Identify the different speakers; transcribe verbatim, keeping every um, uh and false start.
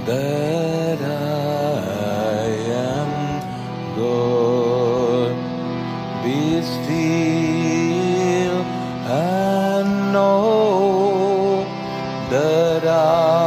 Speaker 1: that I am good. Be still and know that I